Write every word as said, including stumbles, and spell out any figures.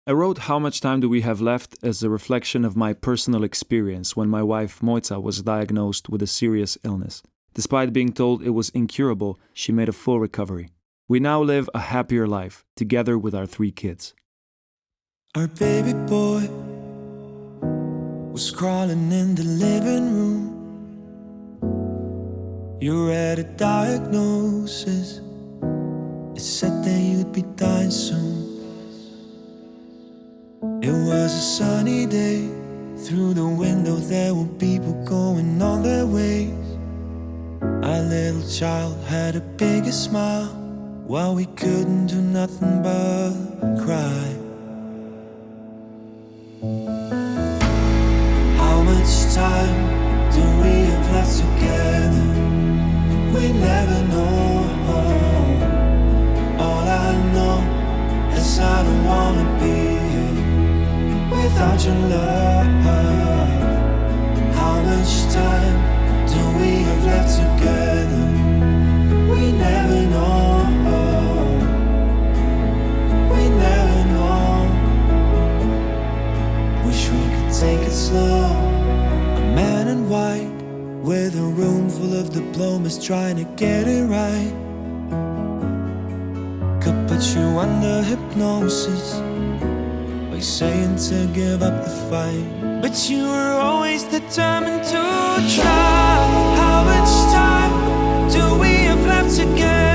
I wrote How Much Time Do We Have Left as a reflection of my personal experience when my wife Moitza was diagnosed with a serious illness. Despite being told it was incurable, she made a full recovery. We now live a happier life, together with our three kids. Our baby boy was crawling in the living room. You read a diagnosis. It said that you'd be dying soon. It was a sunny day. Through the window there were people going on their ways. Our little child had a bigger smile, while we couldn't do nothing but cry. How much time do we have left together? We never know. All I know is I don't wanna be here without your love. How much time do we have left together? We never know. We never know. Wish we could take it slow. A man in white with a room full of diplomas trying to get it right. Could put you under hypnosis by saying to give up the fight, but you were always determined to try. How much time do we have left together?